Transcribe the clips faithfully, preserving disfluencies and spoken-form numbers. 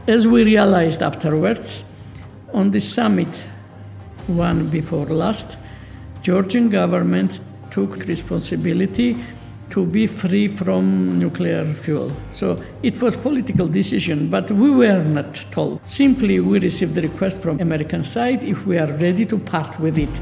As we realized afterwards, on the summit, one before last, Georgian government took responsibility to be free from nuclear fuel. So it was political decision, but we were not told. Simply, we received the request from American side if we are ready to part with it.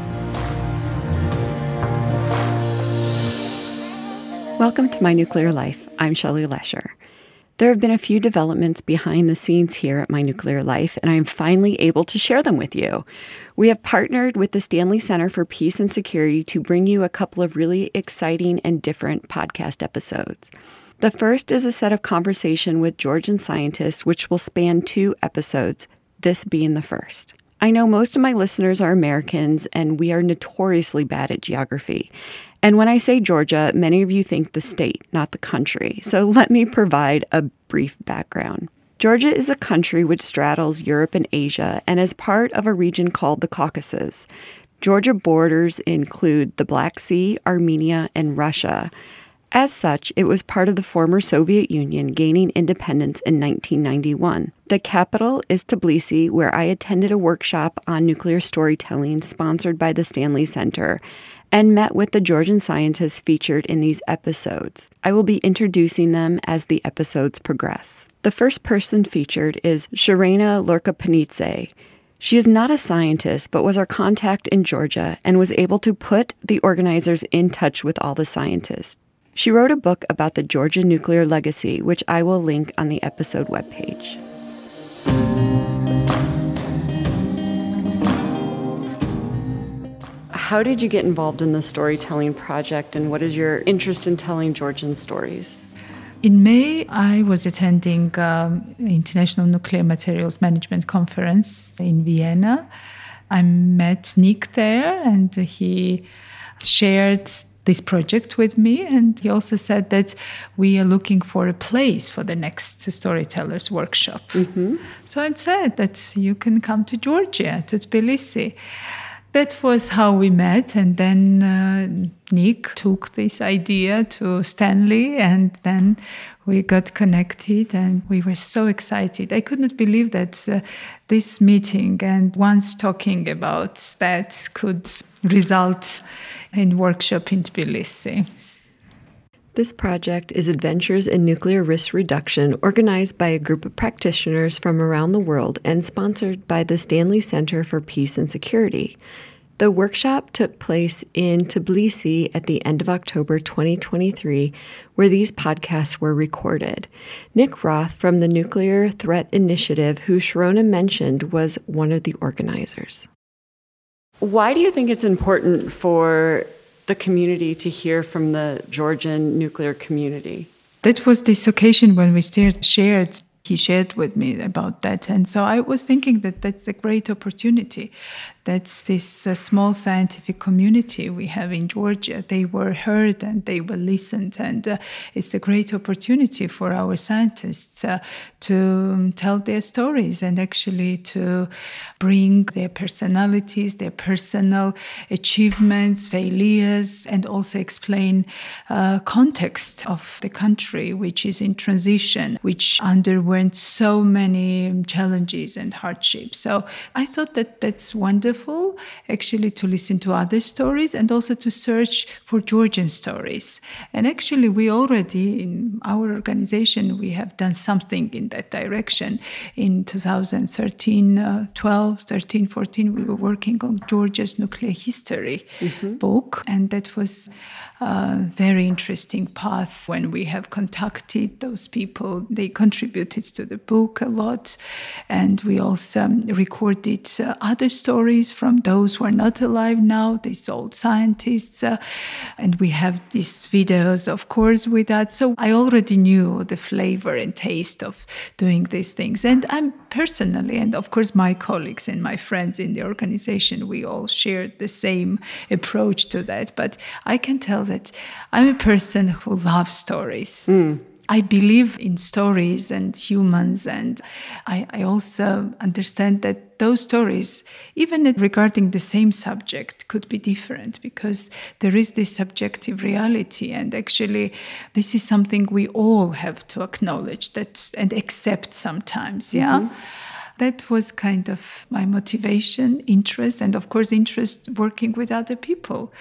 Welcome to My Nuclear Life. I'm Shelley Lesher. There have been a few developments behind the scenes here at My Nuclear Life, and I am finally able to share them with you. We have partnered with the Stanley Center for Peace and Security to bring you a couple of really exciting and different podcast episodes. The first is a set of conversation with Georgian scientists, which will span two episodes, this being the first. I know most of my listeners are Americans, and we are notoriously bad at geography. And when I say Georgia, many of you think the state, not the country. So let me provide a brief background. Georgia is a country which straddles Europe and Asia and is part of a region called the Caucasus. Georgia borders include the Black Sea, Armenia, and Russia. As such, it was part of the former Soviet Union, gaining independence in nineteen ninety-one. The capital is Tbilisi, where I attended a workshop on nuclear storytelling sponsored by the Stanley Center and met with the Georgian scientists featured in these episodes. I will be introducing them as the episodes progress. The first person featured is Sharena Lorcapanidze. She is not a scientist, but was our contact in Georgia and was able to put the organizers in touch with all the scientists. She wrote a book about the Georgian nuclear legacy, which I will link on the episode webpage. How did you get involved in the storytelling project, and what is your interest in telling Georgian stories? In May, I was attending um, International Nuclear Materials Management Conference in Vienna. I met Nick there, and he shared this project with me, and he also said that we are looking for a place for the next storytellers workshop. Mm-hmm. So I said that you can come to Georgia, to Tbilisi. That was how we met, and then uh, Nick took this idea to Stanley, and then we got connected, and we were so excited. I could not believe that uh, this meeting and once talking about that could result in workshop in Tbilisi. This project is Adventures in Nuclear Risk Reduction, organized by a group of practitioners from around the world and sponsored by the Stanley Center for Peace and Security. The workshop took place in Tbilisi at the end of October twenty twenty-three, where these podcasts were recorded. Nick Roth from the Nuclear Threat Initiative, who Sharona mentioned, was one of the organizers. Why do you think it's important for the community to hear from the Georgian nuclear community? That was this occasion when we shared, he shared with me about that. And so I was thinking that that's a great opportunity. That's this uh, small scientific community we have in Georgia. They were heard and they were listened. And uh, it's a great opportunity for our scientists uh, to um, tell their stories and actually to bring their personalities, their personal achievements, failures, and also explain uh, context of the country, which is in transition, which underwent so many challenges and hardships. So I thought that that's wonderful. Actually, to listen to other stories and also to search for Georgian stories. And actually, we already, in our organization, we have done something in that direction. In two thousand thirteen, uh, twelve, thirteen, fourteen, we were working on Georgia's nuclear history mm-hmm. book. And that was a very interesting path when we have contacted those people. They contributed to the book a lot. And we also um, recorded uh, other stories from those who are not alive now, these old scientists. Uh, and we have these videos, of course, with that. So I already knew the flavor and taste of doing these things. And I'm personally, and of course my colleagues and my friends in the organization, we all shared the same approach to that. But I can tell that I'm a person who loves stories. Mm. I believe in stories and humans, and I, I also understand that those stories, even regarding the same subject, could be different because there is this subjective reality. And actually, this is something we all have to acknowledge that and accept sometimes, yeah? Mm-hmm. That was kind of my motivation, interest, and of course, interest working with other people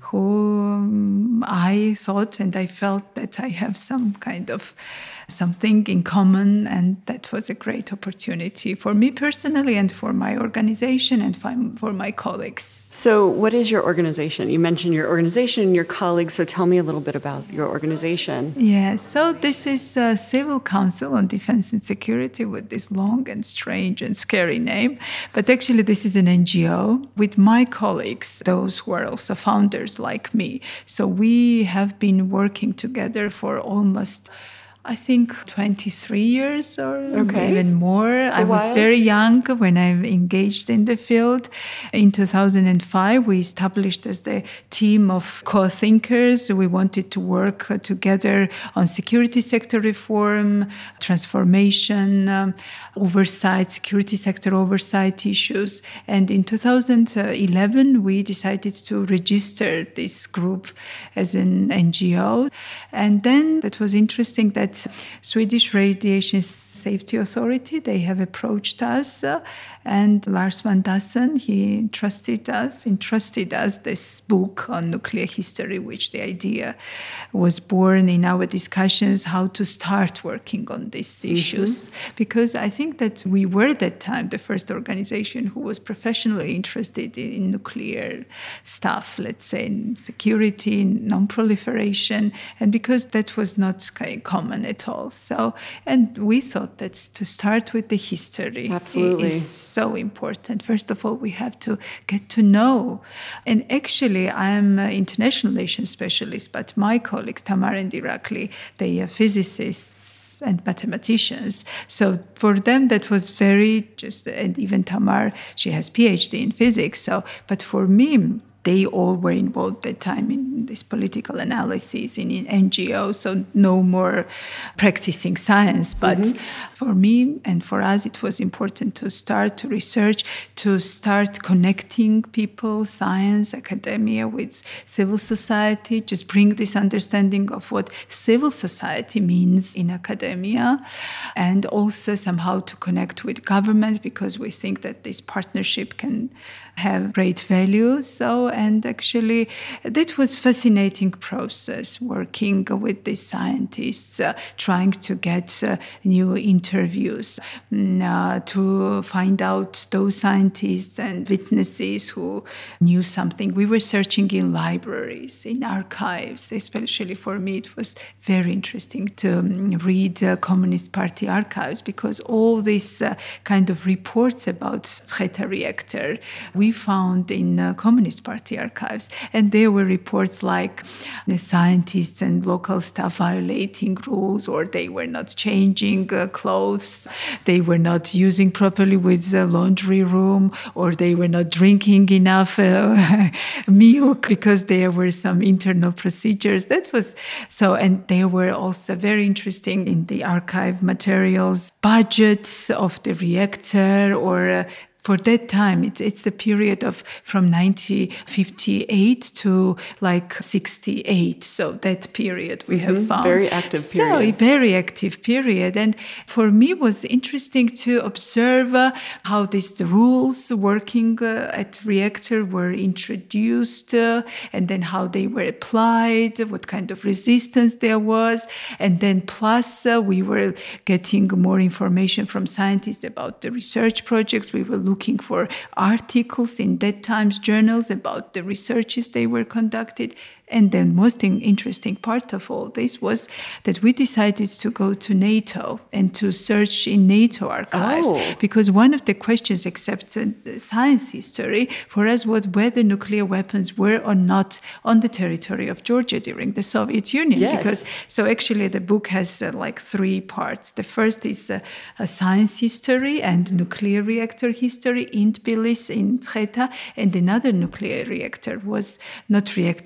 who um, I thought and I felt that I have some kind of something in common, and that was a great opportunity for me personally and for my organization and for my colleagues. So what is your organization? You mentioned your organization and your colleagues, so tell me a little bit about your organization. Yeah, so this is a Civil Council on Defense and Security with this long and strange and scary name, but actually this is an N G O with my colleagues, those who are also founders like me. So we have been working together for almost I think twenty-three years or okay. even more. I was very young when I engaged in the field. In two thousand five, we established as the team of co-thinkers. We wanted to work together on security sector reform, transformation, um, oversight, security sector oversight issues. And in two thousand eleven, we decided to register this group as an N G O. And then it was interesting that Swedish Radiation Safety Authority, they have approached us, uh, and Lars van Dassen, he entrusted us, entrusted us this book on nuclear history, which the idea was born in our discussions how to start working on these mm-hmm. issues. Because I think that we were at that time the first organization who was professionally interested in, in nuclear stuff, let's say in security, non-proliferation, and because that was not kind of common at all. So, and we thought that to start with the history Absolutely. is so important. First of all, we have to get to know. And actually, I'm an international relations specialist, but my colleagues, Tamar and Irakli, they are physicists and mathematicians. So for them, that was very just, and even Tamar, she has PhD in physics. So, but for me, they all were involved at that time in this political analysis in, in N G Os, so no more practicing science. But mm-hmm. for me and for us, it was important to start to research, to start connecting people, science, academia with civil society, just bring this understanding of what civil society means in academia, and also somehow to connect with government, because we think that this partnership can have great value. So, and actually, that was fascinating process, working with the scientists, uh, trying to get uh, new interviews, uh, to find out those scientists and witnesses who knew something. We were searching in libraries, in archives, especially for me, it was very interesting to um, read uh, Communist Party archives, because all these uh, kind of reports about Treta reactor, we we found in uh, Communist Party archives. And there were reports like the scientists and local staff violating rules, or they were not changing uh, clothes, they were not using properly with the laundry room, or they were not drinking enough uh, milk because there were some internal procedures. That was so, and they were also very interesting in the archive materials, budgets of the reactor, or uh, for that time, it's it's the period of from nineteen fifty-eight to like sixty-eight. So that period we have mm-hmm. found. Very active period. So very active period. And for me, it was interesting to observe uh, how these rules working uh, at reactor were introduced, uh, and then how they were applied, what kind of resistance there was. And then plus uh, we were getting more information from scientists about the research projects. We were looking looking for articles in that times journals about the researches they were conducted. And the most interesting part of all this was that we decided to go to NATO and to search in NATO archives. Oh. Because one of the questions, except uh, science history, for us was whether nuclear weapons were or not on the territory of Georgia during the Soviet Union. Yes. Because so actually the book has uh, like three parts. The first is uh, a science history and nuclear reactor history in Tbilisi, in Treta, and another nuclear reactor was not reactor, but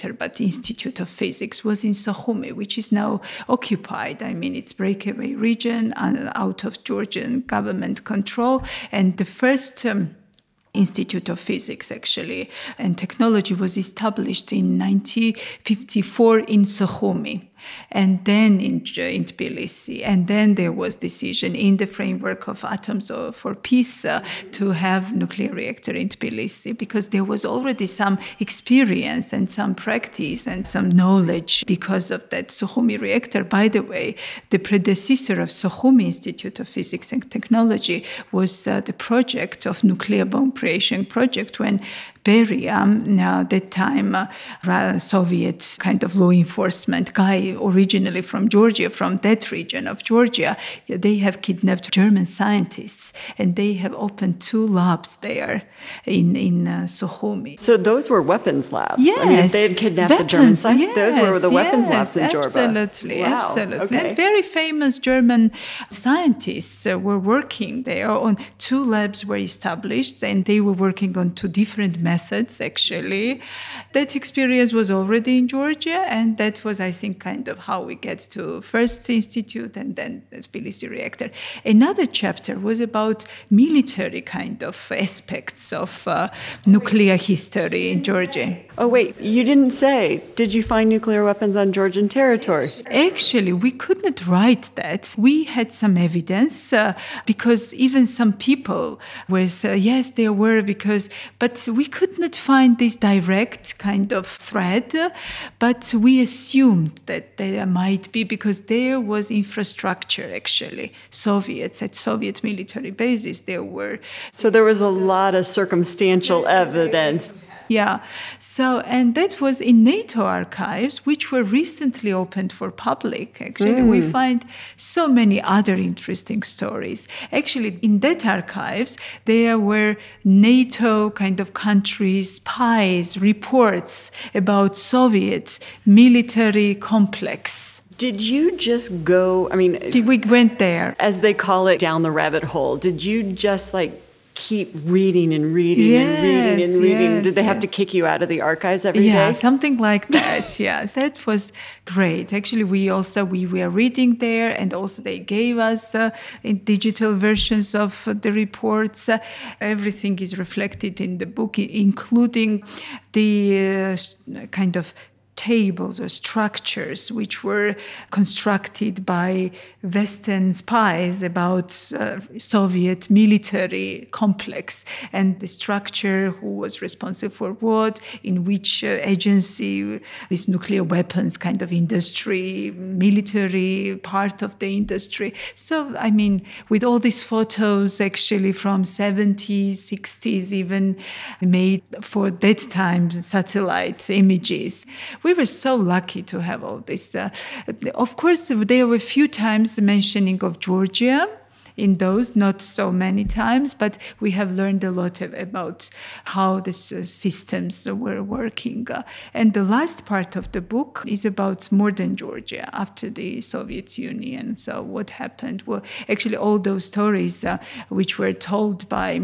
Institute of Physics was in Sukhumi, which is now occupied. I mean, it's breakaway region uh, out of Georgian government control. And the first um, Institute of Physics, actually, and Technology was established in nineteen fifty-four in Sukhumi. And then in, in Tbilisi, and then there was decision in the framework of Atoms for Peace uh, to have nuclear reactor in Tbilisi, because there was already some experience and some practice and some knowledge because of that Sukhumi reactor. By the way, the predecessor of Sukhumi Institute of Physics and Technology was uh, the project of nuclear bomb creation project when Beria, uh, that time uh, Soviet kind of law enforcement guy, originally from Georgia, from that region of Georgia, they have kidnapped German scientists, and they have opened two labs there in, in uh, Sukhumi. So those were weapons labs? Yes. I mean, if they had kidnapped weapons, the German scientists, yes, those were the weapons yes, labs in Jorba. Absolutely, Wow. absolutely. Okay. And very famous German scientists uh, were working there. On two labs were established, and they were working on two different methods, actually. That experience was already in Georgia, and that was, I think, kind of how we get to first institute and then the Tbilisi reactor. Another chapter was about military kind of aspects of uh, nuclear history in Georgia. Oh, wait, you didn't say, did you find nuclear weapons on Georgian territory? Actually, we could not write that. We had some evidence uh, because even some people were saying, yes, there were, because, but we could not find this direct kind of thread, uh, but we assumed that there might be, because there was infrastructure, actually. Soviets, at Soviet military bases, there were. So there was a lot of circumstantial evidence. Yeah. So, and that was in NATO archives, which were recently opened for public. Actually, mm. we find so many other interesting stories. Actually, in that archives, there were NATO kind of countries, spies, reports about Soviet military complex. Did you just go, I mean... We went there. As they call it, down the rabbit hole. Did you just like keep reading and reading yes, and reading and reading? Yes, Did they yes. have to kick you out of the archives every yeah, day? Yeah, something like that. Yeah, that was great. Actually, we also, we were reading there, and also they gave us uh, in digital versions of uh, the reports. Uh, everything is reflected in the book, including the uh, kind of tables or structures which were constructed by Western spies about uh, Soviet military complex, and the structure, who was responsible for what, in which uh, agency, this nuclear weapons kind of industry, military part of the industry. So, I mean, with all these photos actually from seventies, sixties, even made for that time satellite images. We were so lucky to have all this. Uh, of course, there were a few times mentioning of Georgia in those, not so many times, but we have learned a lot of, about how the uh, systems were working. Uh, and the last part of the book is about modern Georgia after the Soviet Union. So what happened? Well, actually, all those stories uh, which were told by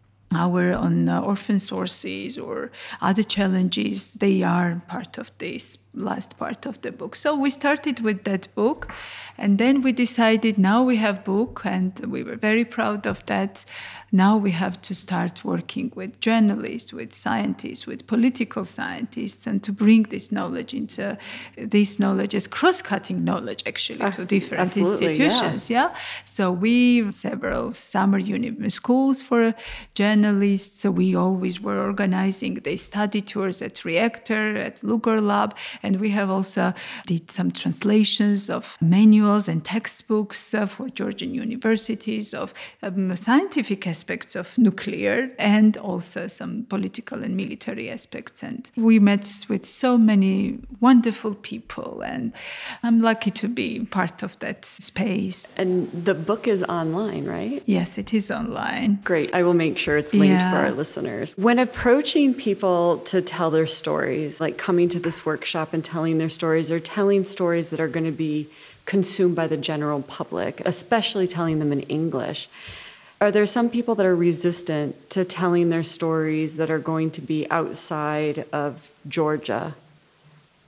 our on uh, orphan sources or other challenges, they are part of this last part of the book. So we started with that book, and then we decided now we have book, and we were very proud of that. Now we have to start working with journalists, with scientists, with political scientists, and to bring this knowledge into this knowledge as cross-cutting knowledge actually uh, to different absolutely, institutions. Yeah. yeah. So we several summer uni schools for journalists. So we always were organizing the study tours at Reactor, at Lugar Lab, and we have also did some translations of manuals and textbooks uh, for Georgian universities of um, scientific aspects of nuclear, and also some political and military aspects. And we met with so many wonderful people, and I'm lucky to be part of that space. And the book is online, right? Yes, it is online. Great. I will make sure it's linked yeah. for our listeners. When approaching people to tell their stories, like coming to this workshop and telling their stories, or telling stories that are going to be consumed by the general public, especially telling them in English, are there some people that are resistant to telling their stories that are going to be outside of Georgia?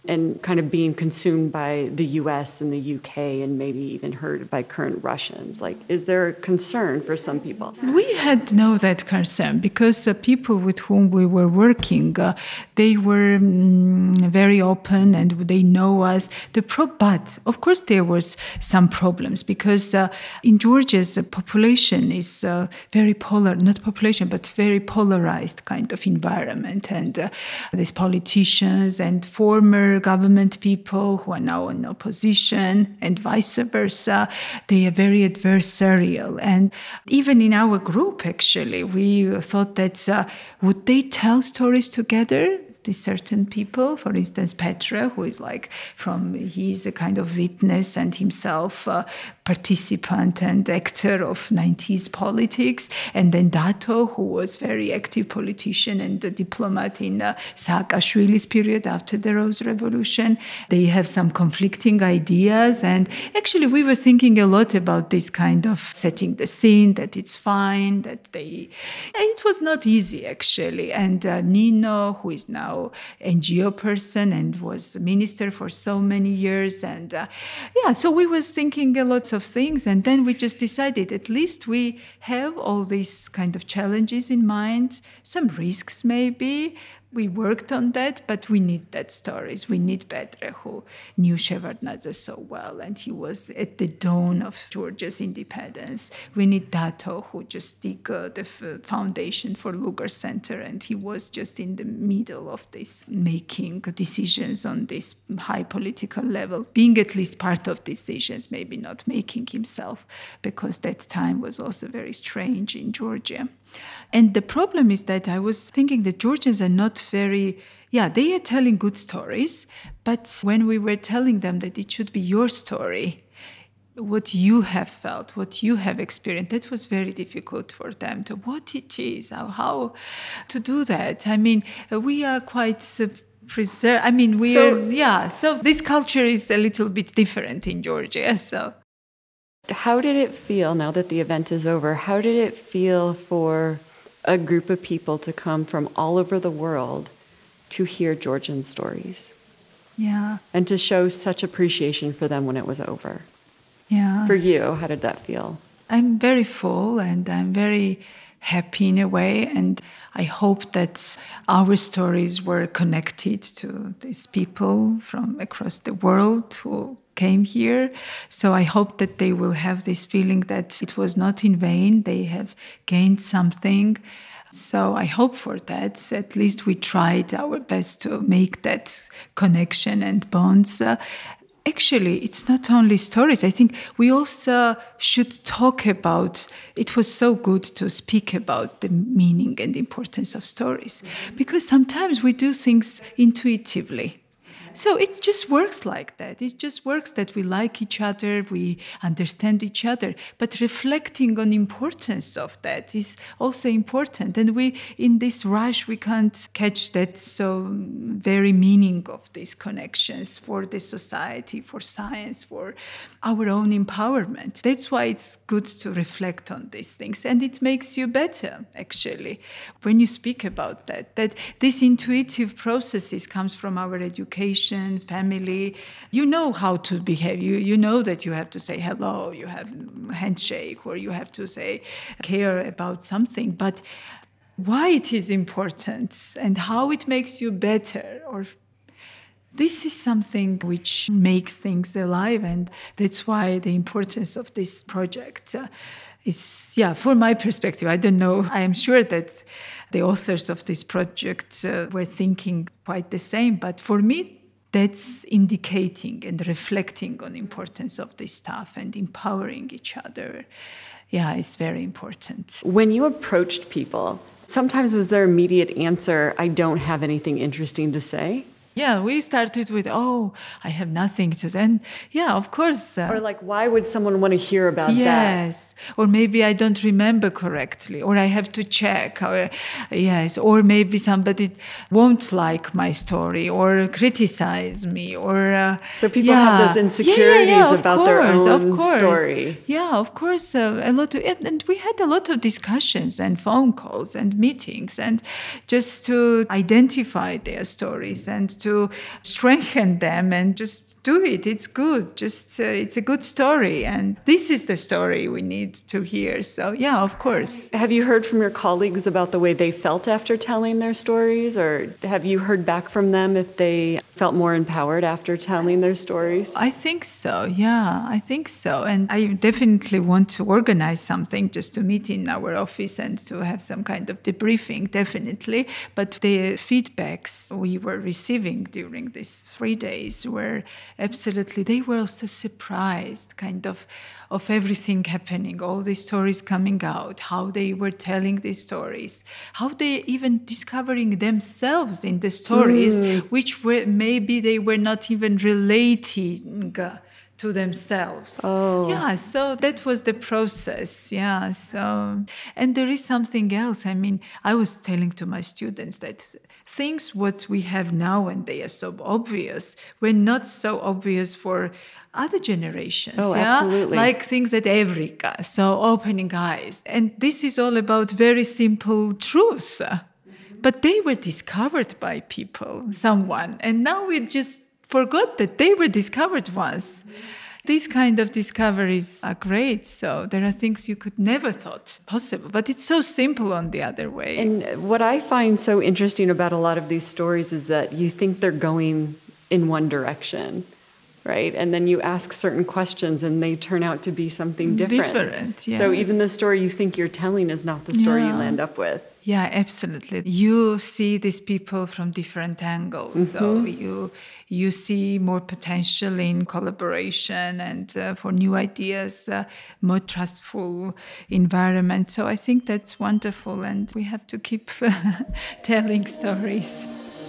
and kind of being consumed by the U S and the U K and maybe even heard by current Russians? Like, is there a concern for some people? We had no that concern because the uh, people with whom we were working, uh, they were um, very open and they know us. The pro- but, of course, there was some problems because uh, in Georgia's population is uh, very polar, not population, but very polarized kind of environment. And uh, there's politicians and former government people who are now in opposition and vice versa. They are very adversarial. And even in our group, actually, we thought that uh, would they tell stories together? These certain people, for instance, Petra, who is like from, he's a kind of witness and himself a participant and actor of nineties politics. And then Dato, who was very active politician and a diplomat in uh, Saakashvili's period after the Rose Revolution. They have some conflicting ideas. And actually, we were thinking a lot about this kind of setting the scene, that it's fine, that they... It was not easy, actually. And uh, Nino, who is now N G O person and was minister for so many years. And uh, yeah, so we was thinking a lot of things. And then we just decided at least we have all these kind of challenges in mind, some risks maybe. We worked on that, but we need that stories. We need Petra, who knew Shevardnadze so well, and he was at the dawn of Georgia's independence. We need Dato, who just did uh, the f- foundation for Lugar Center, and he was just in the middle of this, making decisions on this high political level, being at least part of decisions, maybe not making himself, because that time was also very strange in Georgia. And the problem is that I was thinking that Georgians are not very, yeah, they are telling good stories, but when we were telling them that it should be your story, what you have felt, what you have experienced, that was very difficult for them to what it is, how, how to do that. I mean, we are quite... Uh, preserve. I mean, we so, are, yeah, so this culture is a little bit different in Georgia, so... How did it feel, now that the event is over, how did it feel for a group of people to come from all over the world to hear Georgian stories? Yeah. And to show such appreciation for them when it was over? Yeah. For you, how did that feel? I'm very full and I'm very happy in a way, and I hope that our stories were connected to these people from across the world who came here. So I hope that they will have this feeling that it was not in vain, they have gained something. So I hope for that. At least we tried our best to make that connection and bonds. Uh, Actually, it's not only stories. I think we also should talk about, it was so good to speak about the meaning and importance of stories, because sometimes we do things intuitively. So it just works like that. It just works that we like each other, we understand each other. But reflecting on the importance of that is also important. And we, in this rush, we can't catch that so very meaning of these connections for the society, for science, for our own empowerment. That's why it's good to reflect on these things. And it makes you better, actually, when you speak about that, that these intuitive processes comes from our education, family. You know how to behave. You you know that you have to say hello, you have a handshake, or you have to say care about something. But why it is important and how it makes you better, or this is something which makes things alive, and that's why the importance of this project uh, is, yeah, from my perspective, I don't know. I am sure that the authors of this project uh, were thinking quite the same, but for me, that's indicating and reflecting on the importance of this stuff and empowering each other. Yeah, it's very important. When you approached people, sometimes was their immediate answer, I don't have anything interesting to say? Yeah, we started with, oh, I have nothing to say. And yeah, of course. Uh, or like, why would someone want to hear about yes. that? Yes. Or maybe I don't remember correctly, or I have to check. Or, yes. Or maybe somebody won't like my story or criticize me. Or uh, So people yeah. have those insecurities yeah, yeah, yeah, about course, their own of course. story. Yeah, of course. Uh, a lot of, and we had a lot of discussions and phone calls and meetings, and just to identify their stories and to strengthen them and just do it. It's good. Just uh, it's a good story. And this is the story we need to hear. So, yeah, of course. Have you heard from your colleagues about the way they felt after telling their stories? Or have you heard back from them if they felt more empowered after telling their stories? I think so. Yeah, I think so. And I definitely want to organize something just to meet in our office and to have some kind of debriefing, definitely. But the feedbacks we were receiving during these three days were absolutely, they were also surprised, kind of, of everything happening, all these stories coming out, how they were telling these stories, how they even discovering themselves in the stories, mm. which were maybe they were not even relating to themselves. Oh. Yeah, so that was the process. Yeah, so, and there is something else. I mean, I was telling to my students that things what we have now and they are so obvious were not so obvious for other generations. Oh, yeah? absolutely. Like things at Evrika, so opening eyes. And this is all about very simple truth. But they were discovered by people, someone. And now we just forgot that they were discovered once. These kind of discoveries are great. So there are things you could never thought possible, but it's so simple on the other way. And what I find so interesting about a lot of these stories is that you think they're going in one direction, right? And then you ask certain questions and they turn out to be something different. Different, yes. So even the story you think you're telling is not the story yeah. you land up with. Yeah, absolutely. You see these people from different angles. Mm-hmm. So you you see more potential in collaboration and uh, for new ideas, uh, more trustful environment. So I think that's wonderful, and we have to keep telling stories.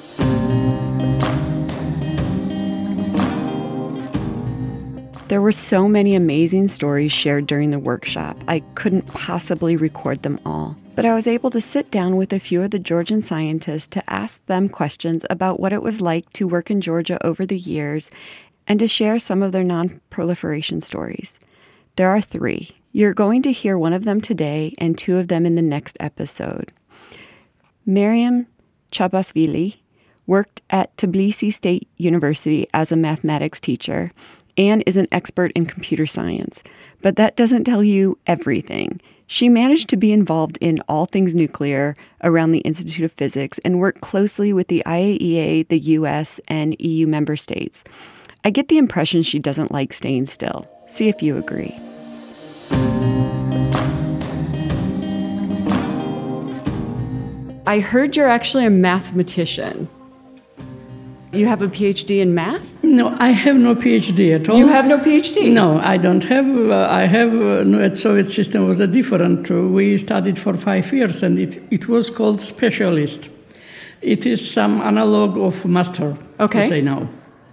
There were so many amazing stories shared during the workshop. I couldn't possibly record them all. But I was able to sit down with a few of the Georgian scientists to ask them questions about what it was like to work in Georgia over the years and to share some of their non-proliferation stories. There are three. You're going to hear one of them today and two of them in the next episode. Miriam Chabasvili worked at Tbilisi State University as a mathematics teacher and is an expert in computer science. But that doesn't tell you everything. She managed to be involved in all things nuclear around the Institute of Physics and worked closely with the I A E A, the U S, and E U member states. I get the impression she doesn't like staying still. See if you agree. I heard you're actually a mathematician. You have a P H D in math? No, I have no P H D at all. You have no P H D? No, I don't have. Uh, I have, uh, no, at Soviet system was a different. Uh, we studied for five years and it, it was called specialist. It is some analog of master, okay. to say now.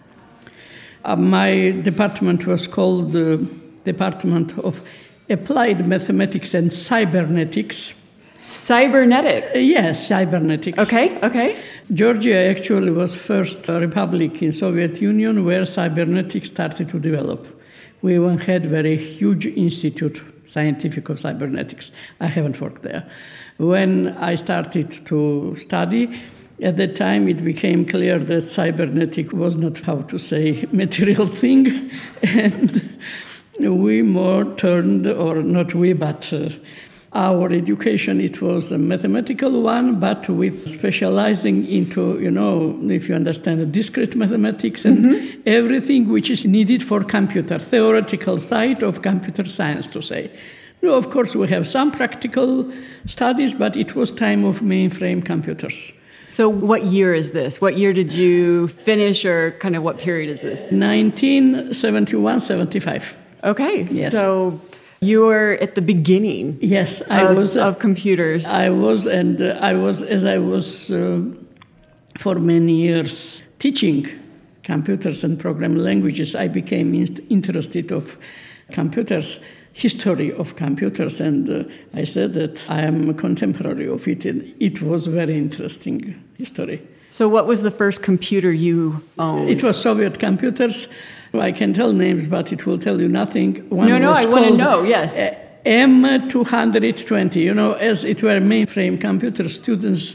Uh, my department was called the uh, Department of Applied Mathematics and Cybernetics. Cybernetic? Uh, yes, cybernetics. Okay, okay. Georgia actually was first a republic in Soviet Union where cybernetics started to develop. We even had very huge institute, scientific of cybernetics. I haven't worked there. When I started to study, at that time it became clear that cybernetic was not, how to say, material thing. And we more turned, or not we, but uh, our education, it was a mathematical one, but with specializing into, you know, if you understand, discrete mathematics and mm-hmm. everything which is needed for computer, theoretical side of computer science, to say. No, of course, we have some practical studies, but it was time of mainframe computers. So what year is this? What year did you finish, or kind of what period is this? nineteen seventy-one seventy-five. Okay, yes. So you were at the beginning. Yes, I of, was uh, of computers. I was, and uh, I was, as I was uh, for many years teaching computers and programming languages, I became in- interested of computers, history of computers, and uh, I said that I am a contemporary of it, and it was very interesting history. So what was the first computer you owned? It was Soviet computers. I can tell names, but it will tell you nothing. One no, no, was I want to know, yes. M two twenty, you know, as it were mainframe computers, students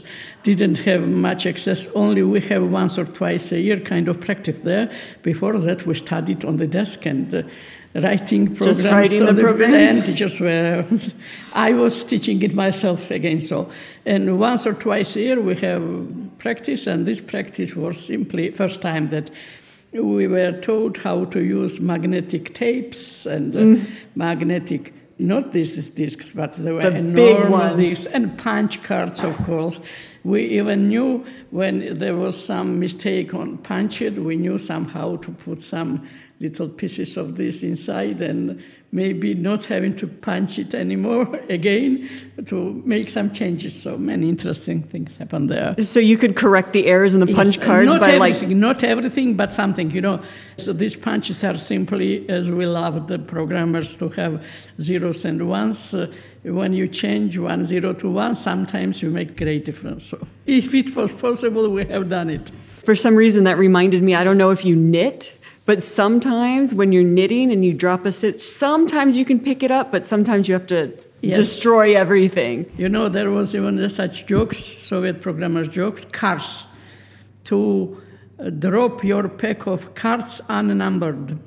didn't have much access. Only we have once or twice a year kind of practice there. Before that, we studied on the desk and uh, writing programs. Just writing the, the programs? And teachers were... I was teaching it myself again, so. And once or twice a year, we have practice, and this practice was simply first time that we were taught how to use magnetic tapes and uh, mm. magnetic... Not these discs, but there were the enormous discs and punch cards, of course. We even knew when there was some mistake on punch it, we knew somehow to put some little pieces of this inside and maybe not having to punch it anymore again to make some changes. So many interesting things happened there. So you could correct the errors in the punch yes, cards not by everything, like... Not everything, but something, you know. So these punches are simply, as we love the programmers to have zeros and ones. Uh, when you change one zero to one, sometimes you make great difference. So if it was possible, we have done it. For some reason, that reminded me, I don't know if you knit, but sometimes when you're knitting and you drop a stitch, sometimes you can pick it up, but sometimes you have to yes. destroy everything. You know, there was even such jokes, Soviet programmers' jokes, cards, to uh, drop your pack of cards unnumbered.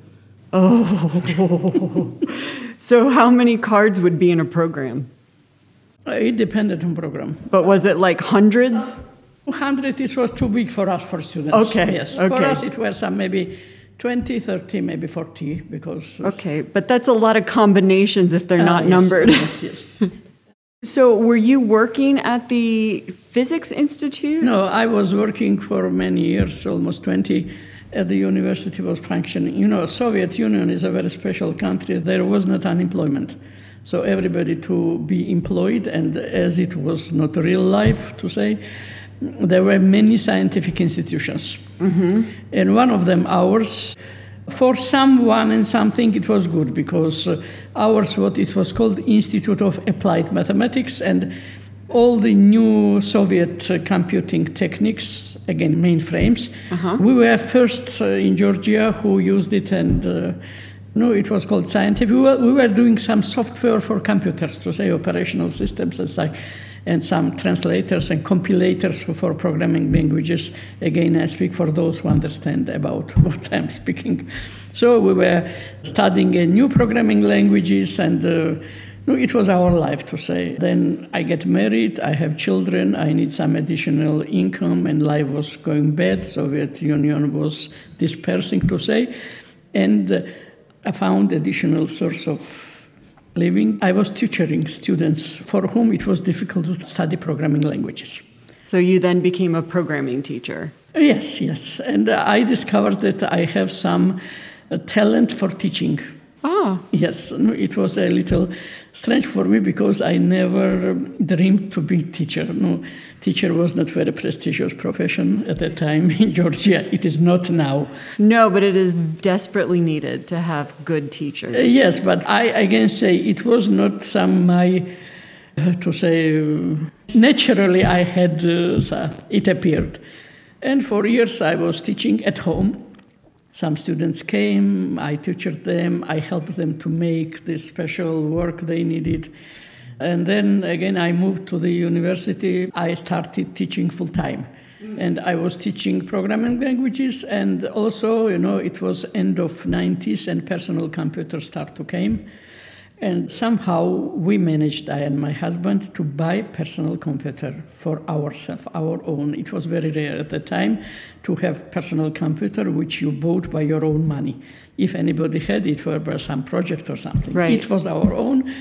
Oh, so how many cards would be in a program? Uh, it depended on program. But was it like hundreds? one hundred, it was too big for us, for students. Okay, yes. okay. For us, it were some maybe twenty, thirty, maybe forty, because... Okay, but that's a lot of combinations if they're uh, not yes, numbered. Yes, yes. So were you working at the Physics Institute? No, I was working for many years, almost twenty, at the university was functioning. You know, Soviet Union is a very special country. There was not unemployment. So everybody to be employed, and as it was not real life, to say, there were many scientific institutions. Mm-hmm. And one of them, ours, for someone and something, it was good, because uh, ours, what it was called Institute of Applied Mathematics, and all the new Soviet uh, computing techniques, again, mainframes. Uh-huh. We were first uh, in Georgia who used it, and uh, no, it was called scientific. We were, we were doing some software for computers, to say operational systems and such, and some translators and compilators for programming languages. Again, I speak for those who understand about what I'm speaking. So we were studying uh, new programming languages, and uh, no, it was our life, to say. Then I get married, I have children, I need some additional income, and life was going bad. Soviet Union was dispersing, to say. And uh, I found additional source of living. I was tutoring students for whom it was difficult to study programming languages. So you then became a programming teacher? Yes, yes. And I discovered that I have some uh, talent for teaching. Ah. Yes, it was a little strange for me, because I never dreamed to be teacher. No, teacher was not very prestigious profession at that time in Georgia. It is not now. No, but it is desperately needed to have good teachers. Uh, yes, but I again say it was not some my, uh, to say, uh, naturally I had, uh, it appeared. And for years I was teaching at home. Some students came, I tutored them, I helped them to make the special work they needed. And then again, I moved to the university. I started teaching full time. Mm. And I was teaching programming languages, and also, you know, it was end of nineties and personal computers start to came. And somehow we managed, I and my husband, to buy personal computer for ourselves, our own. It was very rare at the time to have personal computer which you bought by your own money. If anybody had it, it was some project or something. Right. It was our own.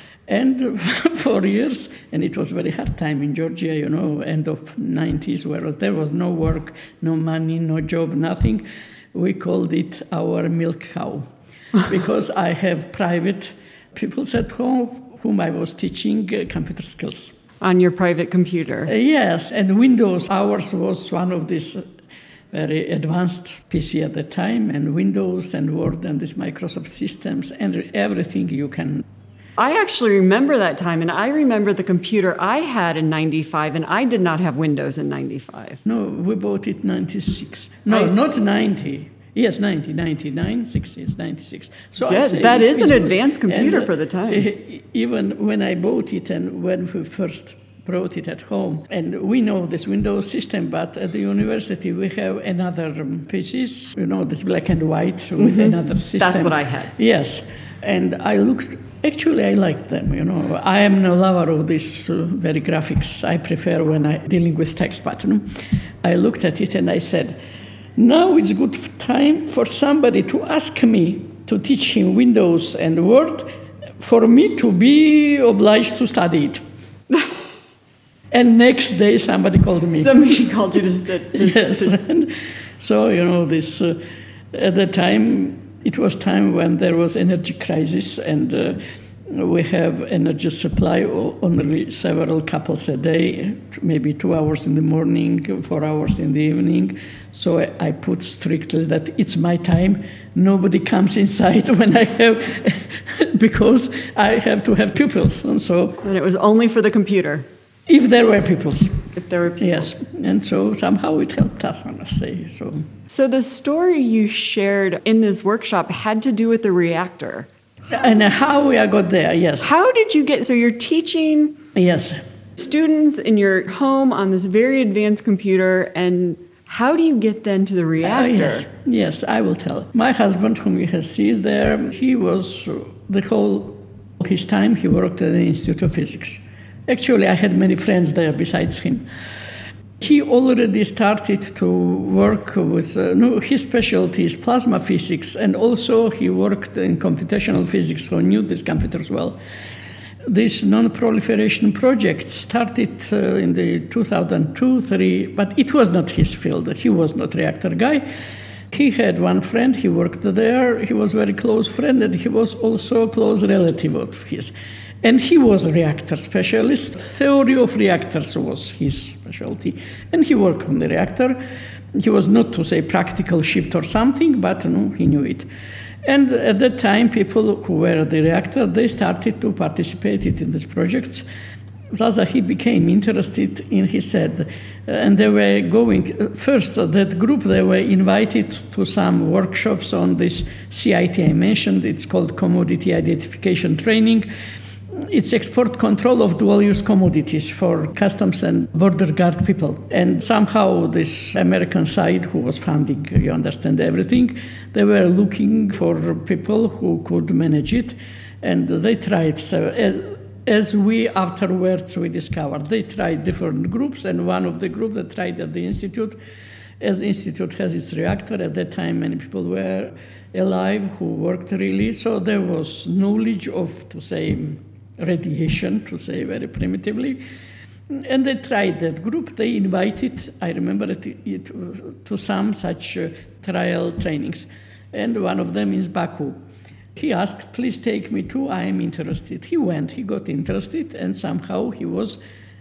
And for years, and it was very hard time in Georgia, you know, end of nineties, where there was no work, no money, no job, nothing. We called it our milk cow, because I have private people at home whom I was teaching uh, computer skills. On your private computer? Uh, yes, and Windows, ours was one of these uh, very advanced P C at the time, and Windows and Word and these Microsoft systems and everything you can. I actually remember that time, and I remember the computer I had in ninety-five, and I did not have Windows in ninety-five. No, we bought it in ninety-six. No, I, not ninety. Yes, ninety, ninety-nine, six years, ninety-six. So yeah, I say that is an was, advanced computer and, uh, for the time. Even when I bought it and when we first brought it at home. And we know this Windows system, but at the university we have another um, P Cs, you know, this black and white with mm-hmm. another system. That's what I had. Yes. And I looked, actually I liked them, you know. I am no lover of this uh, very graphics. I prefer when I'm dealing with text, but you know, I looked at it and I said, now it's good time for somebody to ask me to teach him Windows and Word, for me to be obliged to study it. And next day somebody called me. Somebody called you to... to yes. And so, you know, this uh, at the time, it was time when there was energy crisis, and uh, we have energy supply only several couples a day, maybe two hours in the morning, four hours in the evening. So I, I put strictly that it's my time. Nobody comes inside when I have, because I have to have pupils. And so. And it was only for the computer. If there were pupils. If there were people. Yes, and so somehow it helped us, I must say. So. so the story you shared in this workshop had to do with the reactor. And how I got there, yes. How did you get, so you're teaching yes. students in your home on this very advanced computer, and how do you get then to the reactor? Uh, yes, yes, I will tell. My husband, whom you have seen there, he was, uh, the whole of his time, he worked at the Institute of Physics. Actually, I had many friends there besides him. He already started to work with, uh, no, his specialty is plasma physics, and also he worked in computational physics, so knew these computers well. This non-proliferation project started uh, in the two thousand two, three, but it was not his field. He was not reactor guy. He had one friend, he worked there, he was a very close friend, and he was also a close relative of his. And he was a reactor specialist. Theory of reactors was his specialty. And he worked on the reactor. He was not to say practical shift or something, but no, he knew it. And at that time, people who were at the reactor, they started to participate in these projects. Thus, he became interested in, he said, and they were going, first, that group, they were invited to some workshops on this C I T I mentioned. It's called Commodity Identification Training. It's export control of dual-use commodities for customs and border guard people. And somehow this American side, who was funding, you understand everything, they were looking for people who could manage it. And they tried, so as, as we afterwards we discovered, they tried different groups, and one of the groups that tried at the Institute, as Institute has its reactor, at that time many people were alive who worked really, so there was knowledge of, to say, radiation, to say very primitively. And they tried that group. They invited, I remember it, it to some such uh, trial trainings. And one of them is Baku. He asked, please take me too, I am interested. He went, he got interested, and somehow he was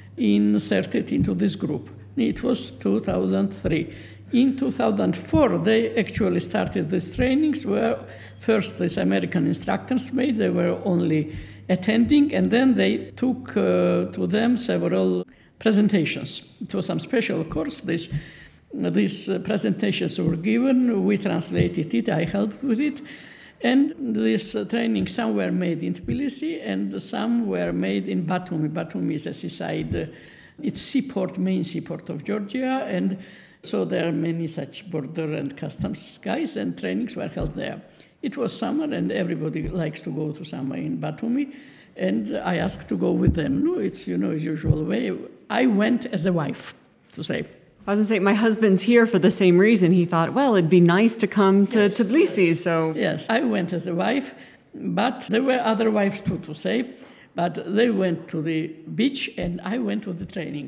inserted into this group. It was two thousand three. In two thousand four, they actually started these trainings where first these American instructors made, they were only attending, and then they took uh, to them several presentations. It was some special course. This, these uh, presentations were given, we translated it, I helped with it, and this uh, training, some were made in Tbilisi and some were made in Batumi. Batumi is a seaside, uh, it's seaport, main seaport of Georgia, and so there are many such border and customs guys, and trainings were held there. It was summer, and everybody likes to go to summer in Batumi, and I asked to go with them. No, it's, you know, his usual way. I went as a wife, to say. I was going to say, my husband's here for the same reason. He thought, well, it'd be nice to come to yes. Tbilisi, so... Yes, I went as a wife, but there were other wives too, to say, but they went to the beach, and I went to the training.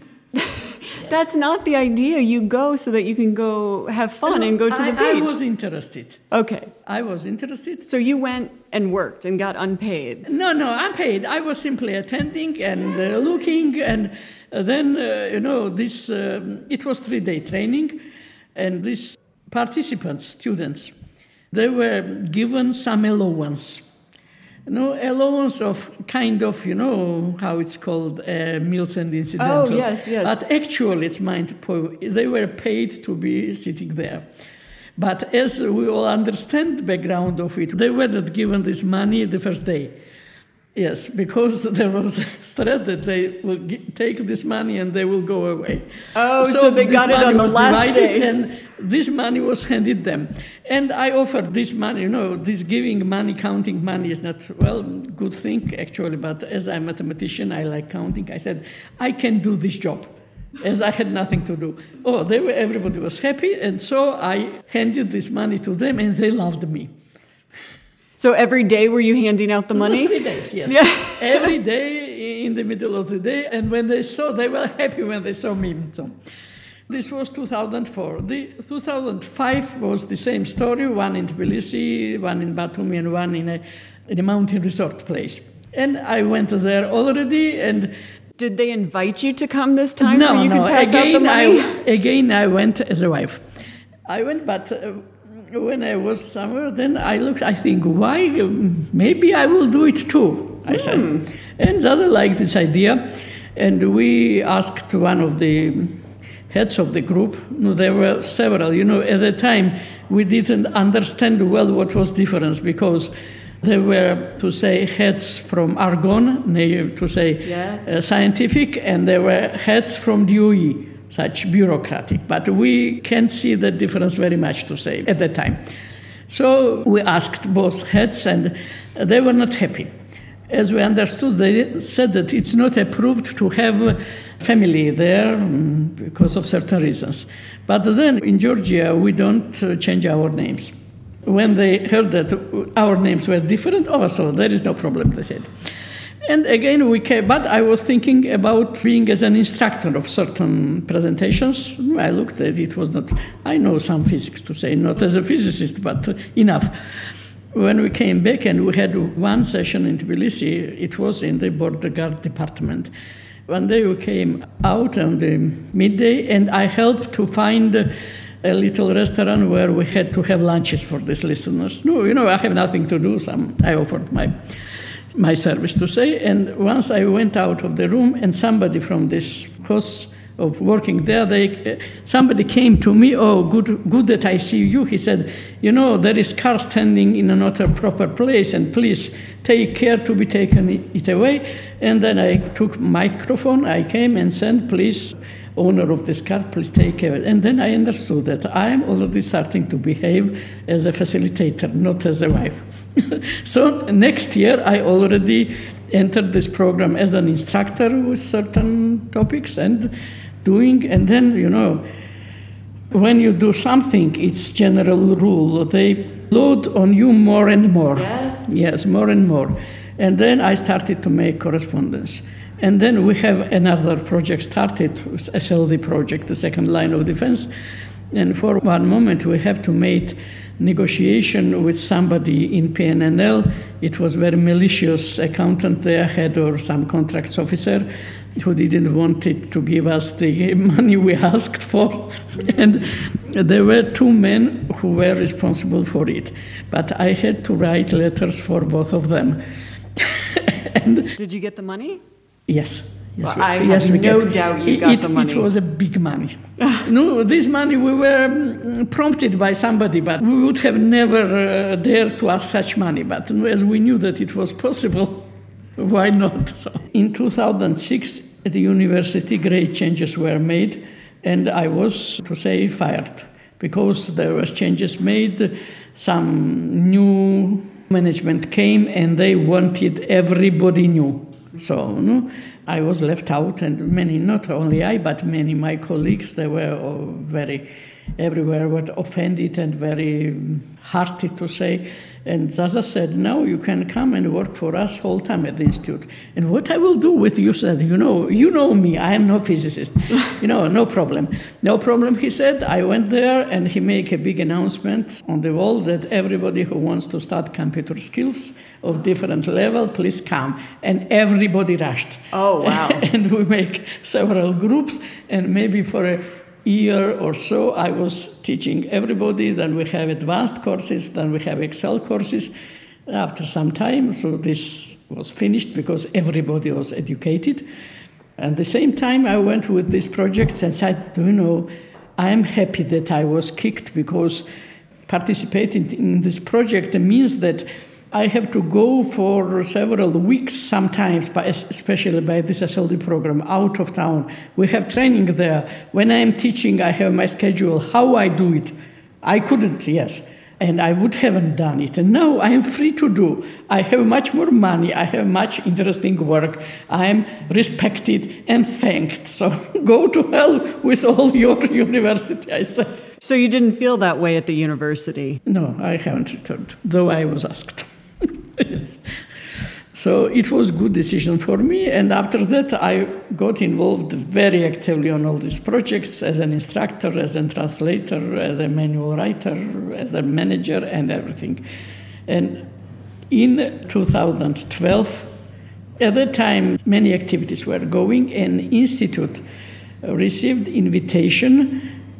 That's not the idea. You go so that you can go have fun no, and go to I, the beach. I was interested. Okay. I was interested. So you went and worked and got unpaid? No, no, unpaid. I was simply attending and uh, looking, and uh, then, uh, you know, this, um, it was three-day training, and these participants, students, they were given some allowance. No allowance of kind of, you know, how it's called, uh, meals and incidentals. Oh, yes, yes. But actually, it's mind, they were paid to be sitting there. But as we all understand the background of it, they were not given this money the first day. Yes, because there was a threat that they will g- take this money and they will go away. Oh, so, so they got it on the last day. And this money was handed them. And I offered this money, you know, this giving money, counting money is not, well, good thing actually, but as I'm a mathematician, I like counting. I said, I can do this job, as I had nothing to do. Oh, they were, everybody was happy, and so I handed this money to them, and they loved me. So every day were you handing out the money? Three days, yes. Yeah. Every day in the middle of the day. And when they saw, they were happy when they saw me. So this was two thousand four. The two thousand five was the same story, one in Tbilisi, one in Batumi, and one in a, in a mountain resort place. And I went there already. And did they invite you to come this time no, so you no. could pass again, out the money? I, again, I went as a wife. I went, but... Uh, when I was somewhere, then I looked, I think, why? Maybe I will do it too, I mm. said. And Zaza liked this idea. And we asked one of the heads of the group. No, there were several. You know, at the time, we didn't understand well what was difference, because there were, to say, heads from Argonne, to say yes. uh, scientific, and there were heads from D O E. Such bureaucratic, but we can't see the difference very much, to say, at that time. So we asked both heads, and they were not happy. As we understood, they said that it's not approved to have family there because of certain reasons. But then in Georgia, we don't change our names. When they heard that our names were different, also, there is no problem, they said. And again, we came, but I was thinking about being as an instructor of certain presentations. I looked at it, it was not, I know some physics, to say, not as a physicist, but enough. When we came back and we had one session in Tbilisi, it was in the border guard department. One day we came out on the midday, and I helped to find a little restaurant where we had to have lunches for these listeners. No, you know, I have nothing to do, some, I offered my... my service, to say. And once I went out of the room, and somebody from this course of working there, they, somebody came to me, oh, good good that I see you. He said, you know, there is car standing in not a proper place, and please take care to be taken it away. And then I took microphone, I came and said, please, owner of this car, please take care. And then I understood that I am already starting to behave as a facilitator, not as a wife. So next year, I already entered this program as an instructor with certain topics and doing, and then, you know, when you do something, it's general rule. They load on you more and more. Yes. Yes, more and more. And then I started to make correspondence. And then we have another project started, S L D project, the second line of defense. And for one moment, we have to make negotiation with somebody in P N N L. It was very malicious accountant there, head or some contracts officer, who didn't want it to give us the money we asked for. And there were two men who were responsible for it. But I had to write letters for both of them. And did you get the money? Yes. Yes, well, we, I yes, have we no get. doubt you it, got it, the money. It was a big money. No, this money we were um, prompted by somebody, but we would have never uh, dared to ask such money. But as we knew that it was possible, why not? So in two thousand six, at the university, great changes were made, and I was, to say, fired because there were changes made. Some new management came, and they wanted everybody new. So, no, I was left out, and many, not only I, but many of my colleagues, they were very, everywhere were offended and very hearty, to say. And Zaza said, no, you can come and work for us whole time at the institute. And what I will do with you, said, you know, you know me, I am no physicist. You know, no problem. No problem, he said. I went there, and he made a big announcement on the wall that everybody who wants to start computer skills of different level, please come. And everybody rushed. Oh, wow. And we make several groups, and maybe for a year or so, I was teaching everybody. Then we have advanced courses, then we have Excel courses. After some time, so this was finished because everybody was educated. At the same time, I went with these projects and said, do you know, I am happy that I was kicked, because participating in this project means that I have to go for several weeks sometimes, by, especially by this S L D program, out of town. We have training there. When I am teaching, I have my schedule, how I do it. I couldn't, yes, and I would haven't done it. And now I am free to do. I have much more money. I have much interesting work. I am respected and thanked. So go to hell with all your university, I said. So you didn't feel that way at the university? No, I haven't returned, though I was asked. Yes. So it was a good decision for me, and after that I got involved very actively on all these projects as an instructor, as a translator, as a manual writer, as a manager, and everything. And in two thousand twelve, at that time many activities were going, and Institute received invitation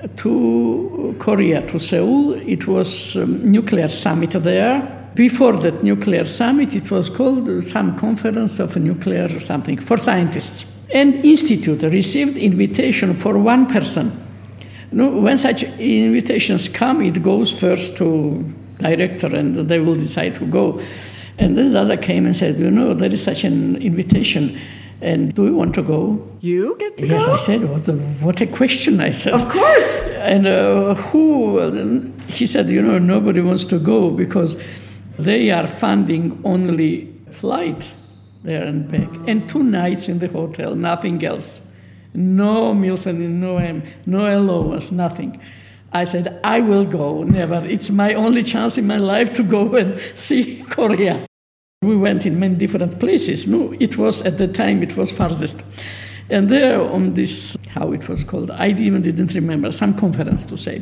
to Korea, to Seoul. It was a nuclear summit there. Before that nuclear summit, it was called some conference of nuclear something for scientists. And Institute received invitation for one person. No, when such invitations come, it goes first to director, and they will decide to go. And then Zaza came and said, you know, there is such an invitation, and do you want to go? You get to yes, go? Yes, I said, what a, what a question, I said. Of course. And uh, who? He said, you know, nobody wants to go because they are funding only flight there and back, and two nights in the hotel, nothing else. No meals and no, um, no allowance, nothing. I said, I will go, never. It's my only chance in my life to go and see Korea. We went in many different places. No, it was, at the time, it was farthest. And there on this, how it was called, I even didn't remember, some conference to say,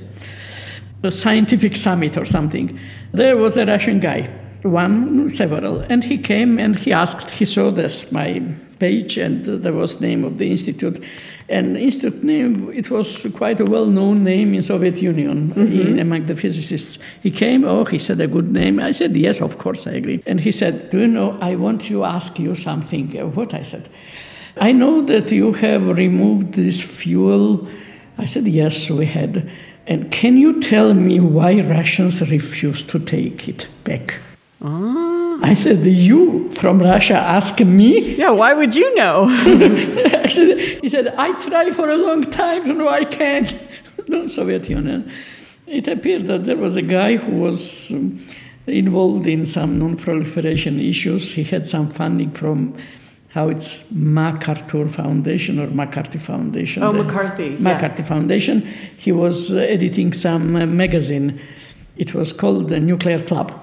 a scientific summit or something. There was a Russian guy, one, several, and he came and he asked, he saw this, my page, and there was name of the institute. And institute name, it was quite a well-known name in Soviet Union, mm-hmm. in, among the physicists. He came, oh, he said a good name. I said, yes, of course, I agree. And he said, do you know, I want to ask you something. What? I said, I know that you have removed this fuel. I said, yes, we had. And can you tell me why Russians refused to take it back? Oh. I said, you from Russia ask me? Yeah, why would you know? I said, he said, I tried for a long time, no, I can't. No, Soviet Union. It appeared that there was a guy who was um, involved in some non-proliferation issues. He had some funding from, how it's MacArthur Foundation or McCarthy Foundation. Oh, the, McCarthy. McCarthy yeah. Foundation. He was uh, editing some uh, magazine. It was called the Nuclear Club.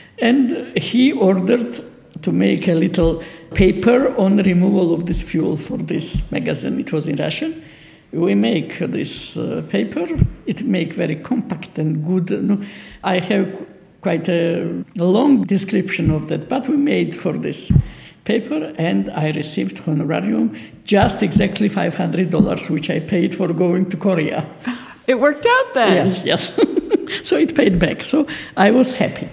And he ordered to make a little paper on removal of this fuel for this magazine. It was in Russian. We make this uh, paper. It make very compact and good. No, I have quite a long description of that, but we made for this paper, and I received honorarium, just exactly five hundred dollars, which I paid for going to Korea. It worked out then. Yes, yes. So it paid back. So I was happy.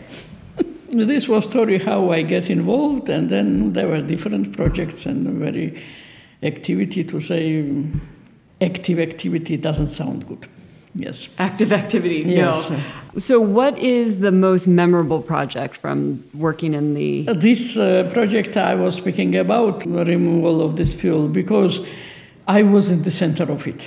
This was story how I get involved, and then there were different projects and very activity. To say active activity doesn't sound good. Yes. Active activity, yes. No. So what is the most memorable project from working in the... This uh, project I was speaking about, the removal of this fuel, because I was in the center of it.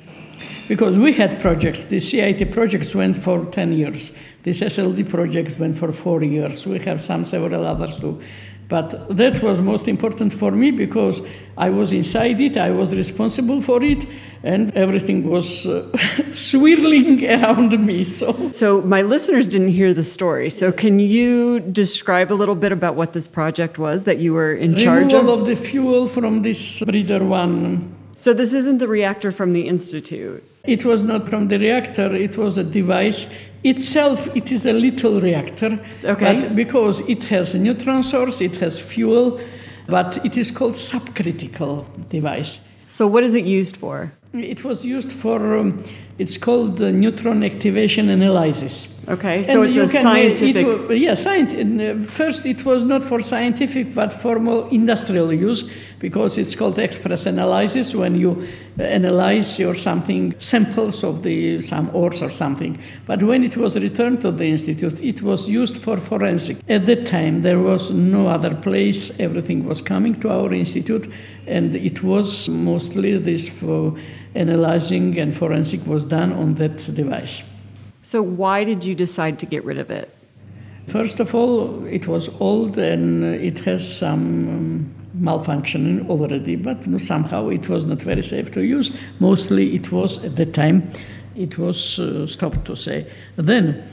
Because we had projects, the C I T projects went for ten years. This S L D project went for four years. We have some several others too. But that was most important for me because I was inside it, I was responsible for it, and everything was uh, swirling around me. So. so my listeners didn't hear the story. So can you describe a little bit about what this project was that you were in charge of? Removal of the fuel from this breeder one. So this isn't the reactor from the Institute? It was not from the reactor, it was a device. Itself, it is a little reactor, okay. But because it has a neutron source, it has fuel, but it is called subcritical device. So what is it used for? It was used for um, It's called uh, neutron activation analysis. Okay, so And it's you a can, uh, scientific... It, wa- yeah, scientific. First, it was not for scientific, but for more industrial use, because it's called express analysis, when you uh, analyze your something, samples of the some ores or something. But when it was returned to the institute, it was used for forensic. At that time, there was no other place. Everything was coming to our institute, and it was mostly this for analyzing and forensic was done on that device. So why did you decide to get rid of it? First of all, it was old and it has some um, malfunctioning already, but somehow it was not very safe to use. Mostly it was, at the time, it was uh, stopped to say. Then,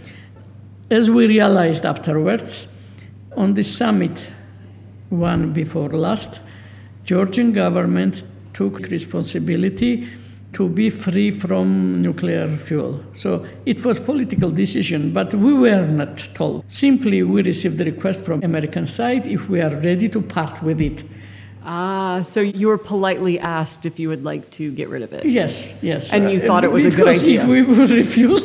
as we realized afterwards, on the summit, one before last, Georgian government took responsibility to be free from nuclear fuel. So it was political decision, but we were not told. Simply, we received the request from American side if we are ready to part with it. Ah, so you were politely asked if you would like to get rid of it. Yes, yes. And you Uh, thought it was a good because idea. if we would refused,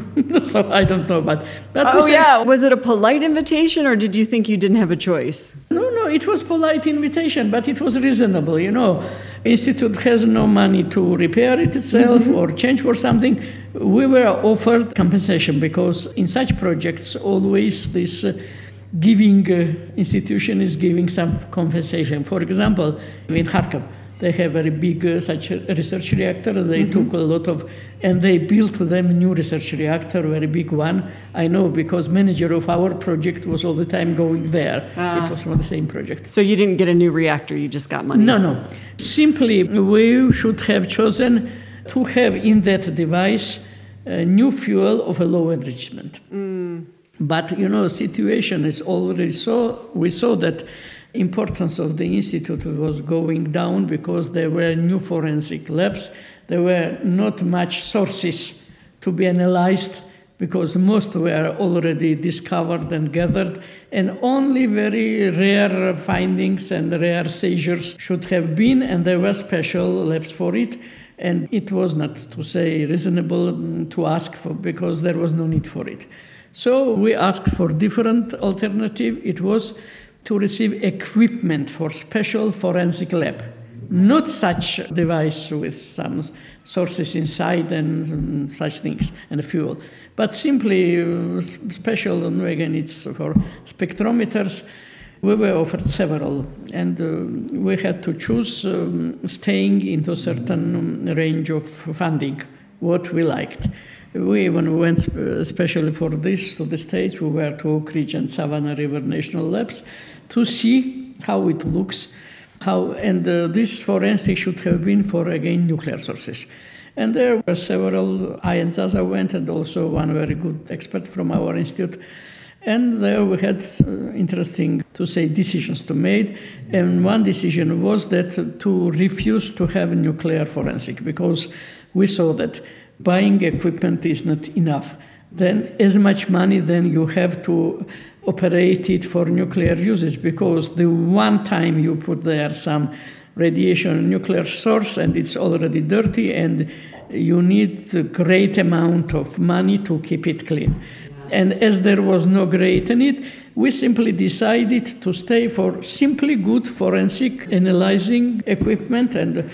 so I don't know, but... but we Oh said- yeah, was it a polite invitation or did you think you didn't have a choice? No, no, it was polite invitation, but it was reasonable, you know. Institute has no money to repair it itself mm-hmm. or change for something. We were offered compensation because in such projects always this uh, giving uh, institution is giving some compensation. For example, in Kharkov, they have a very big uh, such a research reactor. They mm-hmm. took a lot of, and they built them new research reactor, very big one. I know because manager of our project was all the time going there. Uh, it was from the same project. So you didn't get a new reactor, you just got money? No, no. Simply, we should have chosen to have in that device a new fuel of a low enrichment. Mm. But, you know, situation is already so, we saw that importance of the institute was going down because there were new forensic labs. There were not much sources to be analyzed because most were already discovered and gathered, and only very rare findings and rare seizures should have been, and there were special labs for it. And it was not, to say, reasonable to ask for because there was no need for it. So we asked for different alternative. It was to receive equipment for special forensic lab. Not such device with some sources inside and such things and fuel, but simply uh, special, and again, it's for spectrometers. We were offered several, and uh, we had to choose um, staying into a certain range of funding, what we liked. We even went, especially for this, to the States. We were to Oak Ridge and Savannah River National Labs to see how it looks. How, and uh, this forensic should have been for, again, nuclear sources. And there were several, I and Zaza went, and also one very good expert from our institute. And there we had uh, interesting, to say, decisions to make. And one decision was that to refuse to have nuclear forensic, because we saw that buying equipment is not enough. Then as much money then you have to operate it for nuclear uses, because the one time you put there some radiation nuclear source and it's already dirty, and you need a great amount of money to keep it clean. And as there was no great need, we simply decided to stay for simply good forensic analyzing equipment, and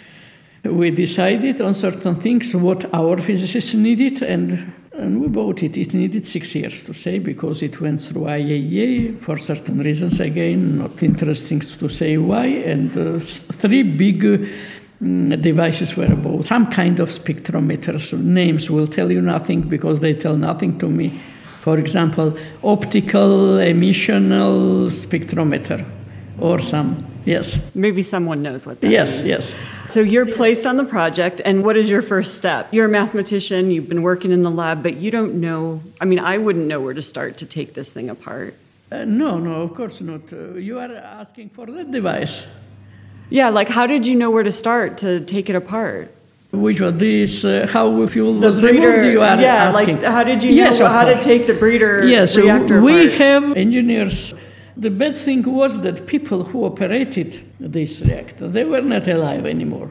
we decided on certain things what our physicists needed, and, and we bought it. It needed six years to say, because it went through I A E A for certain reasons, again, not interesting to say why, and uh, three big uh, devices were bought. Some kind of spectrometers, names will tell you nothing because they tell nothing to me. For example, optical emissional spectrometer or some. Yes. Maybe someone knows what that yes, means. Yes, yes. So you're placed on the project, and what is your first step? You're a mathematician, you've been working in the lab, but you don't know, I mean, I wouldn't know where to start to take this thing apart. Uh, no, no, of course not. Uh, you are asking for that device. Yeah, like how did you know where to start to take it apart? Which was this, uh, how fuel the was breeder, removed, you are yeah, asking. like how did you yes, know how course. to take the breeder yes, reactor so we apart? have engineers. The bad thing was that people who operated this reactor, they were not alive anymore.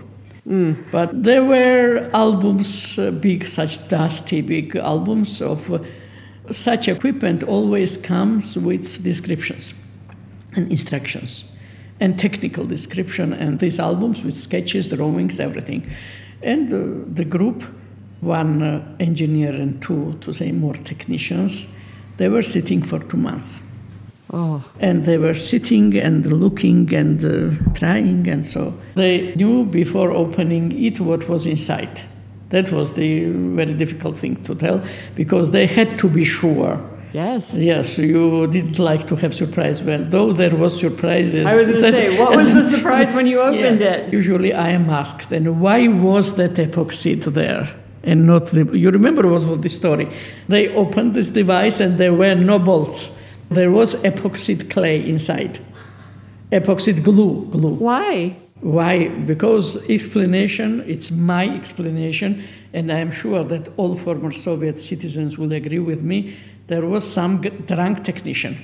Mm. But there were albums, uh, big, such dusty, big albums of uh, such equipment always comes with descriptions and instructions and technical description, and these albums with sketches, drawings, everything. And uh, the group, one uh, engineer and two, to say more technicians, they were sitting for two months. Oh. And they were sitting and looking and uh, trying, and so they knew before opening it what was inside. That was the very difficult thing to tell, because they had to be sure. Yes. Yes, you didn't like to have surprise. Well, though there was surprises. I was going to say, what was the surprise when you opened yeah. it? Usually I am asked, and why was that epoxy there? And not the, you remember what was the story? They opened this device and there were no bolts. There was epoxy clay inside. Epoxy glue, glue. Why? Why? Because explanation, it's my explanation, and I am sure that all former Soviet citizens will agree with me. There was some drunk technician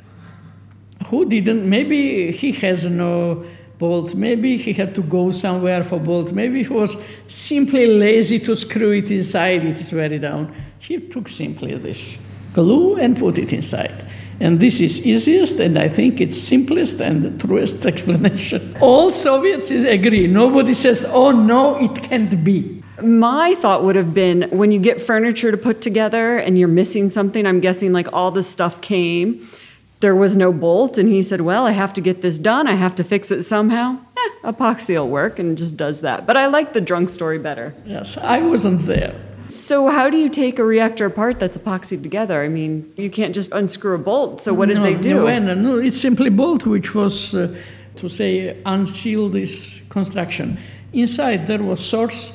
who didn't, maybe he has no bolt, maybe he had to go somewhere for bolt, maybe he was simply lazy to screw it inside, it is very down. He took simply this glue and put it inside. And this is easiest, and I think it's simplest and the truest explanation. All Soviets agree. Nobody says, oh no, it can't be. My thought would have been, when you get furniture to put together and you're missing something, I'm guessing like all this stuff came, there was no bolt, and he said, well, I have to get this done, I have to fix it somehow. Eh, epoxy will work, and just does that. But I like the drunk story better. Yes, I wasn't there. So how do you take a reactor apart that's epoxied together? I mean, you can't just unscrew a bolt, so what did no, they do? No, no, no, it's simply bolt, which was, uh, to say, unseal this construction. Inside there was source,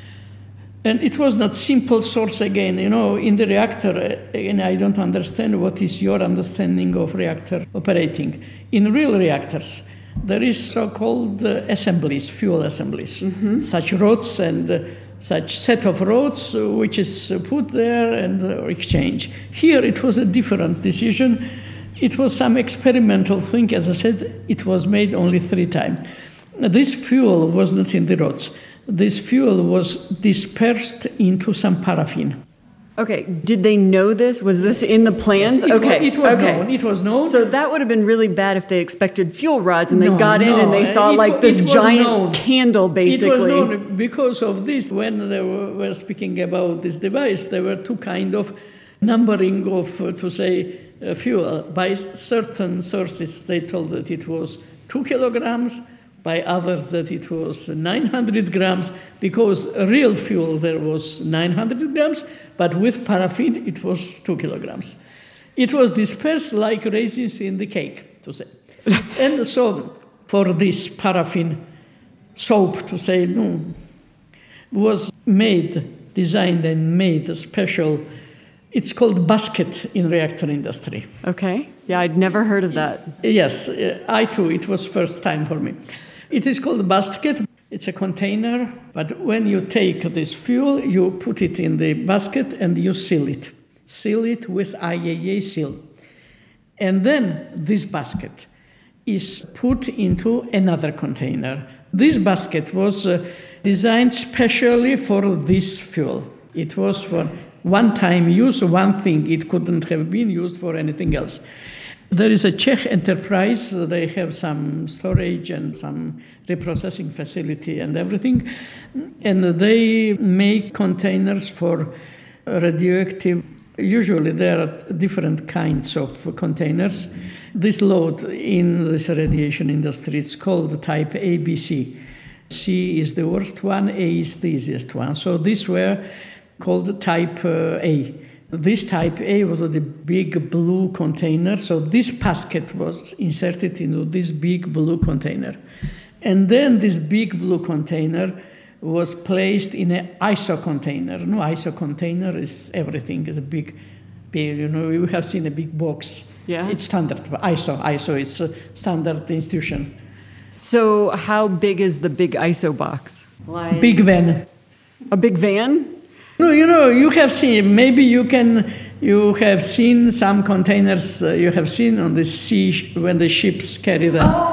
and it was not simple source again. You know, in the reactor, and I don't understand what is your understanding of reactor operating. In real reactors, there is so-called uh, assemblies, fuel assemblies, mm-hmm. such rods and uh, such set of rods uh, which is put there and uh, exchange. Here it was a different decision. It was some experimental thing. As I said, it was made only three times. This fuel was not in the rods. This fuel was dispersed into some paraffin. Okay, did they know this? Was this in the plans? Yes, it okay, was, it was okay. known. It was known. So that would have been really bad if they expected fuel rods and no, they got no. in and they saw it, like this giant known. candle, basically. It was known because of this. When they were, were speaking about this device, there were two kind of numbering of, uh, to say, uh, fuel. By certain sources, they told that it was two kilograms. By others that it was nine hundred grams, because real fuel there was nine hundred grams, but with paraffin it was two kilograms. It was dispersed like raisins in the cake, to say. And so for this paraffin soap, to say, no, was made, designed and made a special, it's called basket in reactor industry. Okay, yeah, I'd never heard of that. Yes, I too, it was first time for me. It is called a basket. It's a container, but when you take this fuel, you put it in the basket and you seal it. Seal it with I A E A seal. And then this basket is put into another container. This basket was uh, designed specially for this fuel. It was for one-time use, one thing. It couldn't have been used for anything else. There is a Czech enterprise. They have some storage and some reprocessing facility and everything. And they make containers for radioactive. Usually there are different kinds of containers. This load in this radiation industry, it's called type A B C. C is the worst one, A is the easiest one. So these were called type uh, A. This type A was the big blue container, so this basket was inserted into this big blue container. And then this big blue container was placed in an I S O container. No, I S O container is everything, it's a big, big, you know, you have seen a big box. Yeah. It's standard, I S O, I S O is a standard institution. So how big is the big I S O box? Like big van. A big van? No, you know, you have seen, maybe you can, you have seen some containers uh, you have seen on the sea when the ships carry them. Oh,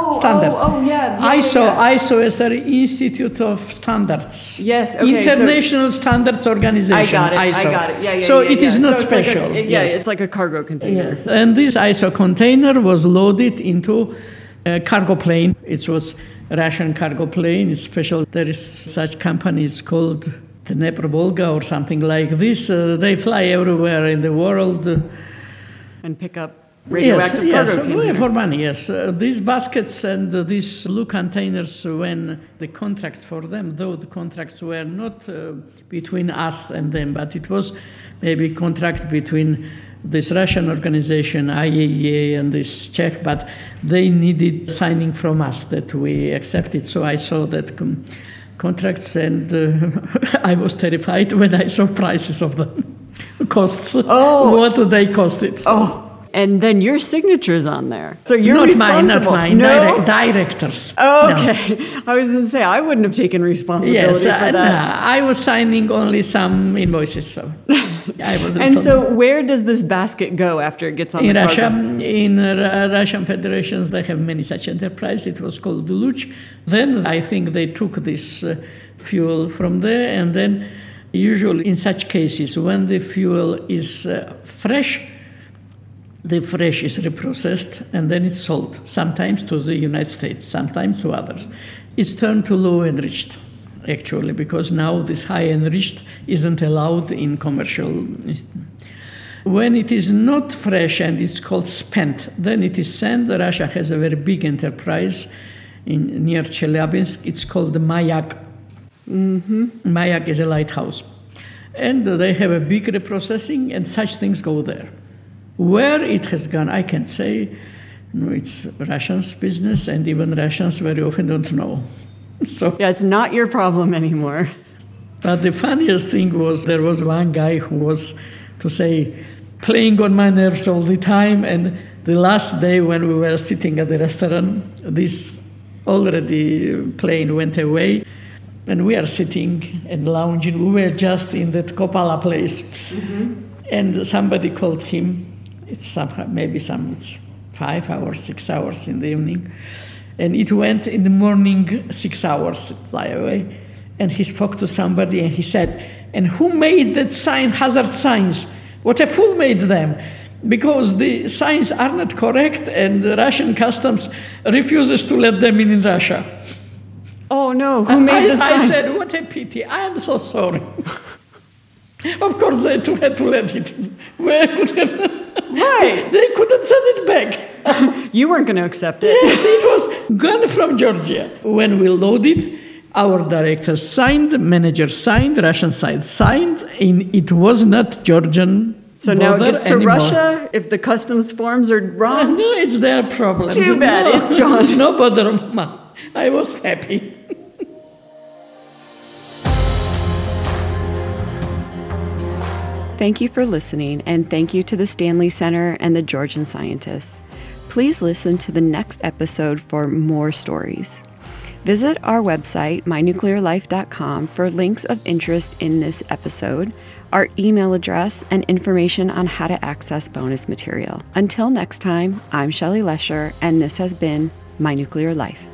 Oh, standard. oh, oh, yeah. yeah I S O, yeah. I S O is an Institute of Standards. Yes, okay. International so Standards Organization. I got it. I S O. I got it. Yeah, yeah. So yeah, it yeah. is not so special. Like a, yeah, yes. it's like a cargo container. Yes, and this I S O container was loaded into a cargo plane. It was a Russian cargo plane. It's special. There is such companies called the Dnepr Volga or something like this. Uh, they fly everywhere in the world. Uh, and pick up radioactive yes, cargo yes, containers. for money, yes. Uh, these baskets and uh, these blue containers, when the contracts for them, though the contracts were not uh, between us and them, but it was maybe contract between this Russian organization, I A E A, and this Czech, but they needed signing from us that we accepted. So I saw that com- contracts, and uh, I was terrified when I saw prices of them. Costs. Oh. What do they cost it? So. Oh. And then your signature's on there. So you're not responsible. mine, not mine. No? Direct, directors. Oh, okay. No. I was going to say, I wouldn't have taken responsibility yes, for uh, that. No, I was signing only some invoices, so I wasn't. And so where does this basket go after it gets on in the Russia, cargo? in uh, Russian federations, they have many such enterprises. It was called Duluch. Then I think they took this uh, fuel from there, and then usually in such cases, when the fuel is uh, fresh, the fresh is reprocessed and then it's sold, sometimes to the United States, sometimes to others. It's turned to low enriched, actually, because now this high enriched isn't allowed in commercial. When it is not fresh and it's called spent, then it is sent. Russia has a very big enterprise in near Chelyabinsk. It's called the Mayak. Mm-hmm. Mayak is a lighthouse. And they have a big reprocessing, and such things go there. Where it has gone, I can't say. No, it's Russians' business, and even Russians very often don't know. So, yeah, it's not your problem anymore. But the funniest thing was there was one guy who was, to say, playing on my nerves all the time. And the last day when we were sitting at the restaurant, this already plane went away. And we are sitting and lounging. We were just in that Kopala place. Mm-hmm. And somebody called him. It's somehow, maybe some, it's five hours, six hours in the evening. And it went in the morning, six hours fly away. And he spoke to somebody and he said, and who made that sign, hazard signs? What a fool made them. Because the signs are not correct and the Russian customs refuses to let them in in Russia. Oh no, who made I, the sign? I said, what a pity, I am so sorry. Of course they had to let it. Where could have... Right. They couldn't send it back. You weren't going to accept it. Yes, it was gone from Georgia. When we loaded, our directors signed, manager signed, Russian side signed, and it was not Georgian. So now it gets to anymore. Russia if the customs forms are wrong? No, it's their problem. Too bad, no, it's gone. No bother of mine. I was happy. Thank you for listening, and thank you to the Stanley Center and the Georgian scientists. Please listen to the next episode for more stories. Visit our website, my nuclear life dot com, for links of interest in this episode, our email address, and information on how to access bonus material. Until next time, I'm Shelley Lesher, and this has been My Nuclear Life.